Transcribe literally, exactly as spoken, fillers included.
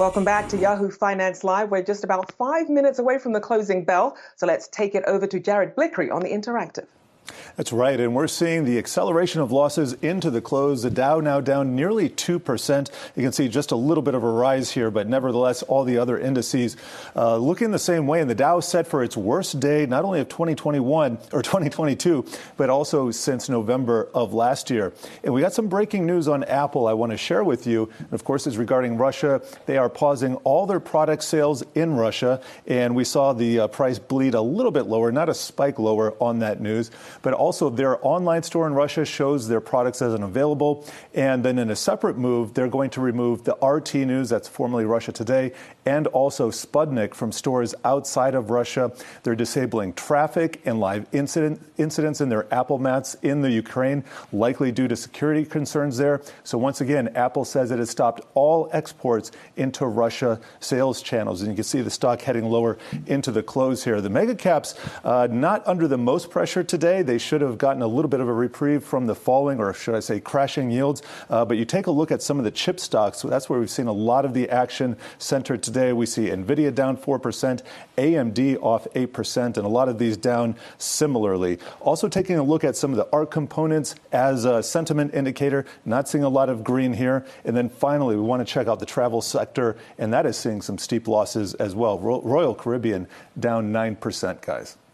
Welcome back to Yahoo Finance Live. We're just about five minutes away from the closing bell, so let's take it over to Jared Blickery on the Interactive. That's right, and we're seeing the acceleration of losses into the close. The Dow now down nearly two percent. You can see just a little bit of a rise here, but nevertheless, all the other indices uh, looking the same way. And the Dow set for its worst day, not only of twenty twenty-one or twenty twenty-two, but also since November of last year. And we got some breaking news on Apple I want to share with you. And of course, it's regarding Russia. They are pausing all their product sales in Russia, and we saw the uh, price bleed a little bit lower, not a spike lower on that news. But also their online store in Russia shows their products as unavailable. And then in a separate move, they're going to remove the R T News, that's formerly Russia Today, and also Sputnik from stores outside of Russia. They're disabling traffic and live incident, incidents in their Apple Mats in the Ukraine, likely due to security concerns there. So once again, Apple says it has stopped all exports into Russia sales channels. And you can see the stock heading lower into the close here. The mega caps uh, not under the most pressure today. They should have gotten a little bit of a reprieve from the falling, or should I say crashing yields. Uh, but you take a look at some of the chip stocks. So that's where we've seen a lot of the action centered today. We see NVIDIA down four percent, A M D off eight percent, and a lot of these down similarly. Also taking a look at some of the ARC components as a sentiment indicator, not seeing a lot of green here. And then finally, we want to check out the travel sector, and that is seeing some steep losses as well. Royal Caribbean down nine percent, guys.